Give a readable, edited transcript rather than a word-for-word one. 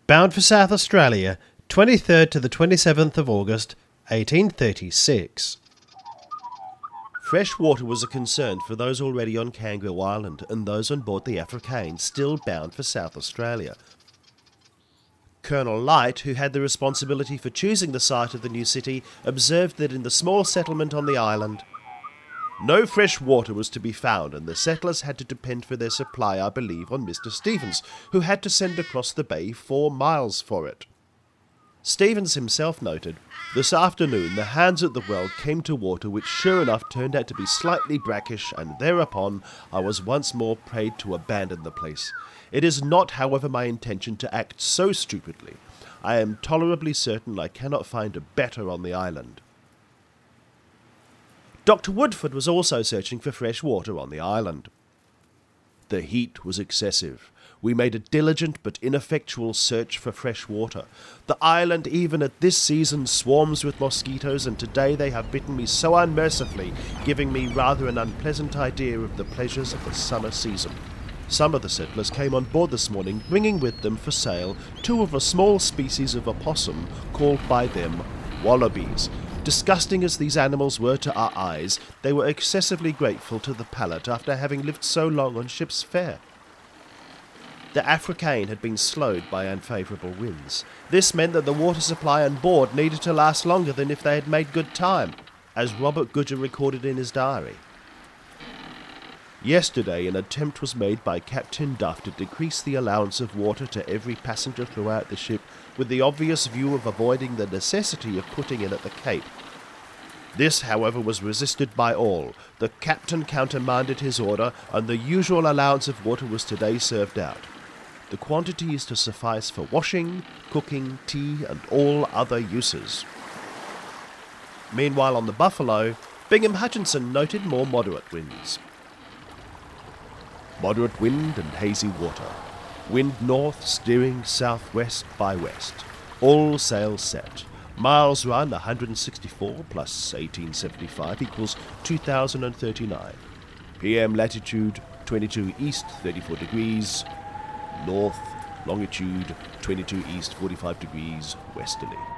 Bound for South Australia, 23rd to the 27th of August, 1836. Fresh water was a concern for those already on Kangaroo Island and those on board the Africaine still bound for South Australia. Colonel Light, who had the responsibility for choosing the site of the new city, observed that in the small settlement on the island, no fresh water was to be found, and the settlers had to depend for their supply, I believe, on Mr. Stevens, who had to send across the bay 4 miles for it. Stevens himself noted, "This afternoon the hands at the well came to water which sure enough turned out to be slightly brackish, and thereupon I was once more prayed to abandon the place. It is not, however, my intention to act so stupidly. I am tolerably certain I cannot find a better on the island." Dr. Woodford was also searching for fresh water on the island. The heat was excessive. We made a diligent but ineffectual search for fresh water. The island, even at this season, swarms with mosquitoes, and today they have bitten me so unmercifully, giving me rather an unpleasant idea of the pleasures of the summer season. Some of the settlers came on board this morning, bringing with them for sale 2 of a small species of opossum called by them wallabies. Disgusting as these animals were to our eyes, they were excessively grateful to the palate after having lived so long on ship's fare. The Africaine had been slowed by unfavourable winds. This meant that the water supply on board needed to last longer than if they had made good time, as Robert Goodger recorded in his diary. Yesterday an attempt was made by Captain Duff to decrease the allowance of water to every passenger throughout the ship, with the obvious view of avoiding the necessity of putting in at the Cape. This, however, was resisted by all. The captain countermanded his order, and the usual allowance of water was today served out. The quantity is to suffice for washing, cooking, tea, and all other uses. Meanwhile, on the Buffalo, Bingham Hutchinson noted more moderate winds. Moderate wind and hazy water. Wind north, steering southwest by west. All sails set. Miles run 164 plus 1875 equals 2039. PM latitude 22 east 34 degrees. North longitude 22 east 45 degrees westerly.